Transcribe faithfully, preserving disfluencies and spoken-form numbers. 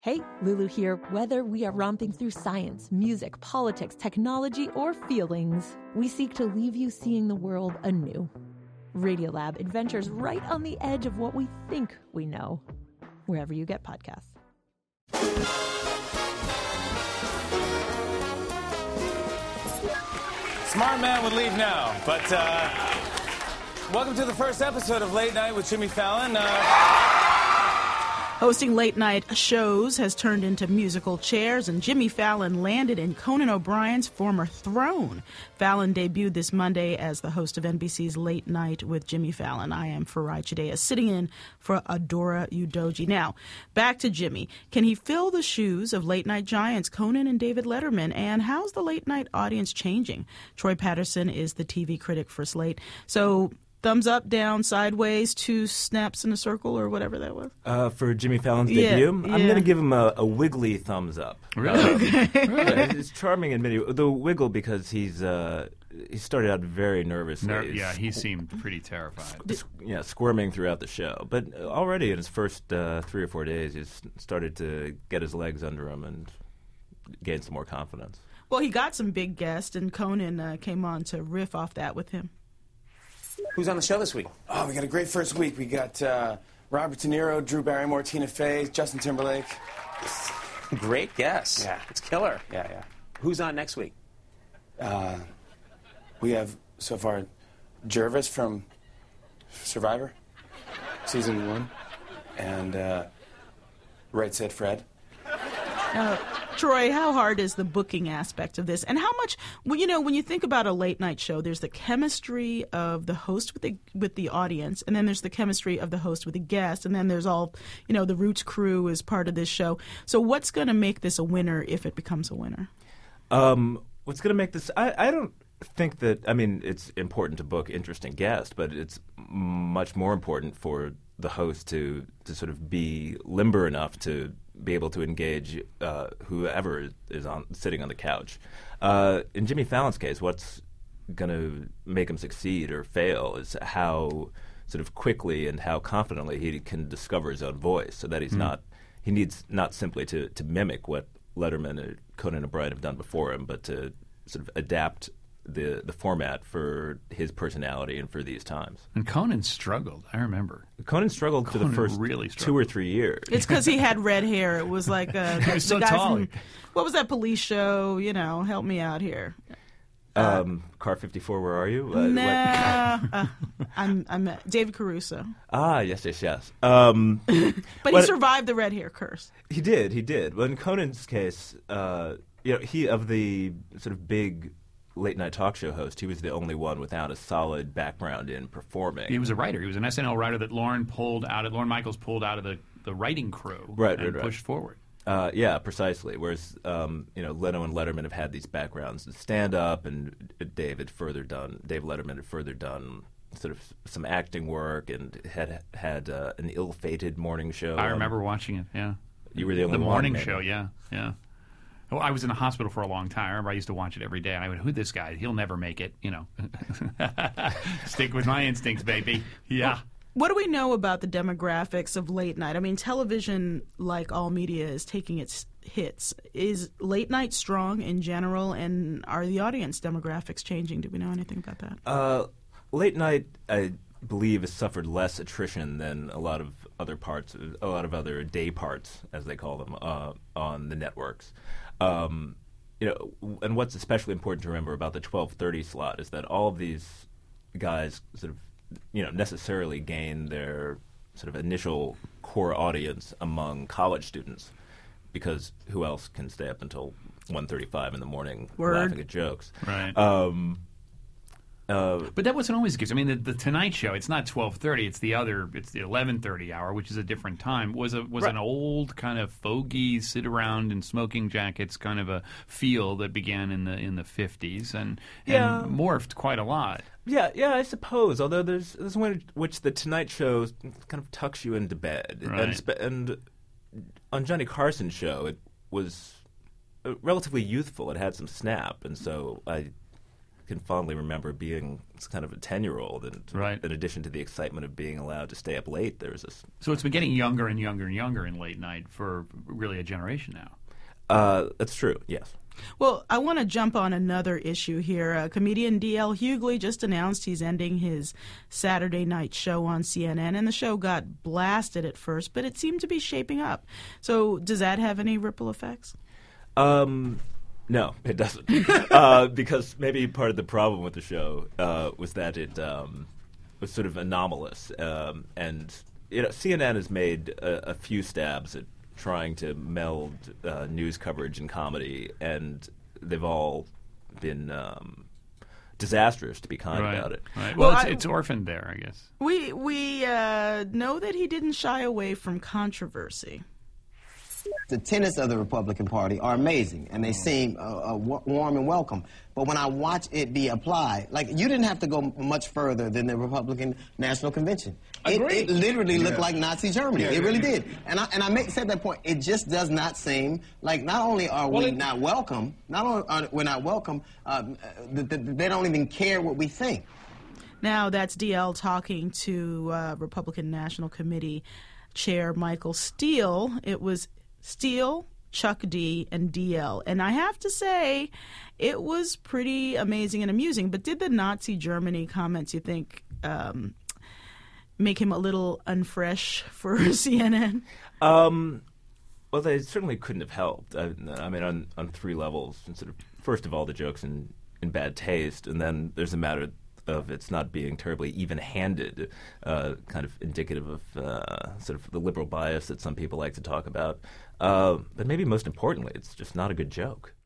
Hey, Lulu here. Whether we are romping through science, music, politics, technology, or feelings, we seek to leave you seeing the world anew. Radiolab adventures right on the edge of what we think we know, wherever you get podcasts. Smart man would leave now, but uh, welcome to the first episode of Late Night with Jimmy Fallon. Uh, Hosting late-night shows has turned into musical chairs, and Jimmy Fallon landed in Conan O'Brien's former throne. Fallon debuted this Monday as the host of N B C's Late Night with Jimmy Fallon. I am Farai Chideya, sitting in for Adora Udoji. Now, back to Jimmy. Can he fill the shoes of late-night giants Conan and David Letterman? And how's the late-night audience changing? Troy Patterson is the T V critic for Slate. So, thumbs up, down, sideways, two snaps in a circle, or whatever that was? Uh, for Jimmy Fallon's yeah, debut, yeah. I'm going to give him a, a wiggly thumbs up. Really? Um, Okay. yeah, it's charming in many. The wiggle because he's uh, he started out very nervously. Ner- yeah, he seemed pretty terrified. S- yeah, squirming throughout the show. But already in his first uh, three or four days, he's started to get his legs under him and gain some more confidence. Well, he got some big guests, and Conan uh, came on to riff off that with him. Who's on the show this week? Oh, we got a great first week. We got uh, Robert De Niro, Drew Barrymore, Tina Fey, Justin Timberlake. Great guess. Yeah. It's killer. Yeah, yeah. Who's on next week? Uh, we have, so far, Jervis from Survivor, season one, and uh, Right Said Fred. Uh, Troy, how hard is the booking aspect of this? And how much, well, you know, when you think about a late night show, there's the chemistry of the host with the with the audience, and then there's the chemistry of the host with the guest, and then there's all, you know, the Roots crew is part of this show. So what's going to make this a winner if it becomes a winner? Um, what's going to make this? I, I don't think that. I mean, it's important to book interesting guests, but it's much more important for the host to to sort of be limber enough to be able to engage uh, whoever is on sitting on the couch. Uh, in Jimmy Fallon's case, what's going to make him succeed or fail is how sort of quickly and how confidently he can discover his own voice, so that he's mm. not he needs not simply to, to mimic what Letterman or Conan O'Brien have done before him, but to sort of adapt the the format for his personality and for these times. And Conan struggled, I remember. Conan struggled Conan for the first really two or three years. It's because he had red hair. It was like uh, he was the so guy tall. From, what was that police show? You know, help me out here. Um, Car fifty-four, where are you? Uh, nah, uh, I'm I'm uh, David Caruso. Ah, yes, yes, yes. Um, but he survived the red hair curse. He did, he did. But in Conan's case, uh, you know, he of the sort of big late night talk show host, he was the only one without a solid background in performing. He was a writer. He was an S N L writer that Lauren pulled out of Lauren Michaels pulled out of the, the writing crew right, and right, right. pushed forward. Uh, yeah, precisely. Whereas, um, you know, Leno and Letterman have had these backgrounds in stand-up, and David further done. Dave Letterman had further done sort of some acting work, and had had uh, an ill-fated morning show. I on. remember watching it. Yeah, you were the only the one. morning maybe. show. Yeah, yeah. Well, I was in the hospital for a long time. I remember I used to watch it every day, and I went, "Who this guy? He'll never make it." You know, stick with my instincts, baby. Yeah. What do we know about the demographics of late night? I mean, television, like all media, is taking its hits. Is late night strong in general, and are the audience demographics changing? Do we know anything about that? Uh, late night, I believe, has suffered less attrition than a lot of other parts, a lot of other day parts, as they call them, uh, on the networks. Um, you know, and what's especially important to remember about the twelve thirty slot is that all of these guys sort of, you know, necessarily gain their sort of initial core audience among college students, because who else can stay up until one thirty-five in the morning Word. laughing at jokes? Right. Um, uh, but that wasn't always the case. I mean, the, the Tonight Show, it's not twelve thirty, it's the other, it's the eleven thirty hour, which is a different time, was a was right. an old kind of fogey, sit around in smoking jackets kind of a feel that began in the in the fifties and, Yeah. and morphed quite a lot. Yeah, yeah, I suppose. Although there's there's one in which the Tonight Show kind of tucks you into bed, Right. and, spe- and on Johnny Carson's show, it was uh, relatively youthful. It had some snap, and so I can fondly remember being kind of a ten-year-old, and right. in addition to the excitement of being allowed to stay up late, there was this. So it's been getting younger and younger and younger in late night for really a generation now. Uh, that's true. Yes. Well, I want to jump on another issue here. Uh, comedian D L Hughley just announced he's ending his Saturday night show on C N N, and the show got blasted at first, but it seemed to be shaping up. So does that have any ripple effects? Um, no, it doesn't. uh, because maybe part of the problem with the show uh, was that it um, was sort of anomalous. Um, and you know, C N N has made a, a few stabs at trying to meld uh, news coverage and comedy, and they've all been um, disastrous, to be kind right. about it. Right. Well, Well, it's, I- it's orphaned there, I guess. We we uh, know that he didn't shy away from controversy. The tenets of the Republican Party are amazing, and they seem uh, uh, w- warm and welcome. But when I watch it be applied, like, you didn't have to go much further than the Republican National Convention. It, Agreed. it literally looked Yeah. like Nazi Germany. Yeah, it yeah, really yeah. did. And I, and I make, said that point. It just does not seem like not only are Well, we it- not welcome, not only are we not welcome, uh, th- th- they don't even care what we think. Now, that's D L talking to uh, Republican National Committee Chair Michael Steele. It was Steele, Chuck D, and D L. And I have to say, it was pretty amazing and amusing. But did the Nazi Germany comments, you think, um, make him a little unfresh for C N N? Um, well, they certainly couldn't have helped. I, I mean, on, on three levels. Sort of, first of all, the joke's in, in bad taste, and then there's a matter of it's not being terribly even-handed, uh, kind of indicative of uh, sort of the liberal bias that some people like to talk about. Uh, but maybe most importantly, it's just not a good joke.